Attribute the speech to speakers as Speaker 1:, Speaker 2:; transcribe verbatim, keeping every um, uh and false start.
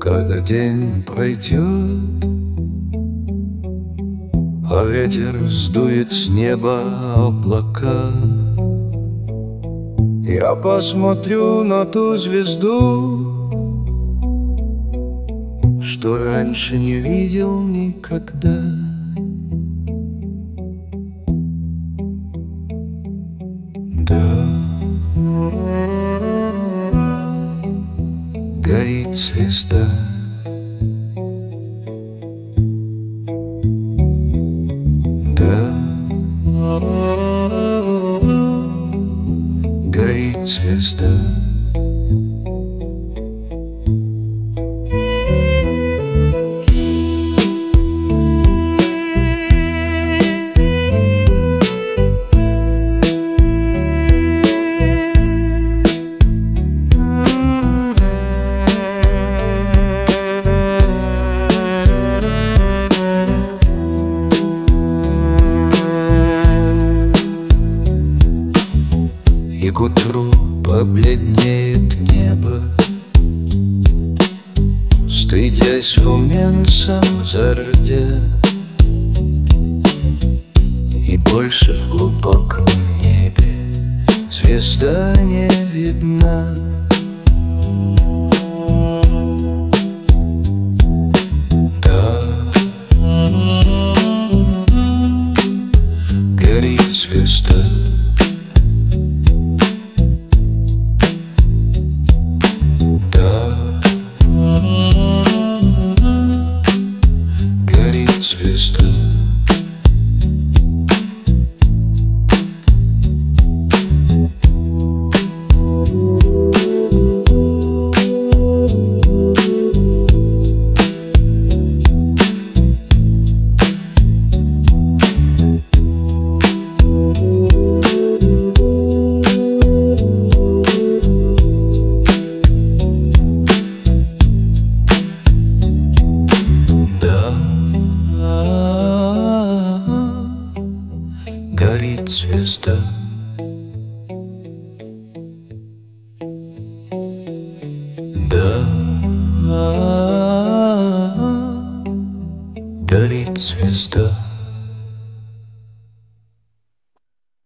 Speaker 1: Когда день пройдет, а ветер сдует с неба облака, я посмотрю на ту звезду, что раньше не видел никогда. Да, горит звезда. Да, горит звезда. И к утру побледнеет небо, стыдясь румянцем зардя, и больше в глубоком небе звезда не видна. Да, горит звезда. Звезда. Горит звезда. Да, горит звезда.